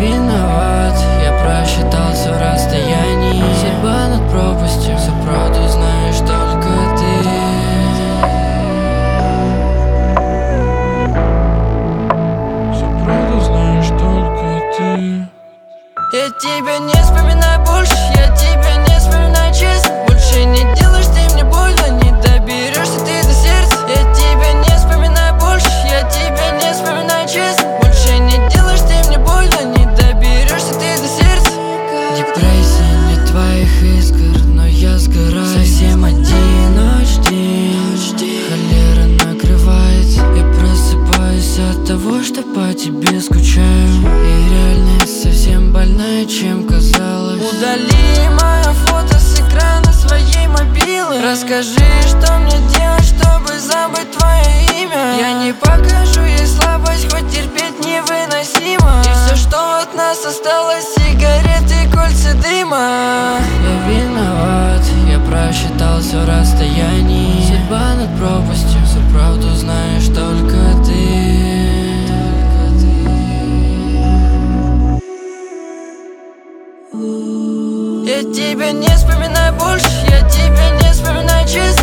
виноват, я просчитал все расстояние. Судьба над пропастью, всю правду знаешь только ты. Всю правду знаешь только ты. Я тебя не вспоминаю больше, я тебя не вспоминаю честно. Больше не делаешь ты мне больно, не доберешься ты до сердца. Я тебя не вспоминаю больше, я тебя не вспоминаю честно. Больше не делаешь ты мне больно, не доберешься ты до сердца. Депрессия не твоих искр, но я сгораю. Совсем одиночный, холера накрывает. Я просыпаюсь от того, что по тебе скучаю. И реальность совсем больная, чем казалось. Удали мое фото с экрана своей мобилы. Расскажи, что мне делать, чтобы забыть твое имя. Я не покажу ей слабость, хоть терпеть невыносимо. И все, что от нас осталось, сигареты, кольца дыма. Я виноват, я просчитал все расстояние. Судьба над пропастью, всю правду знаешь только ты. Я тебя не вспоминаю больше, я тебя не вспоминаю честно.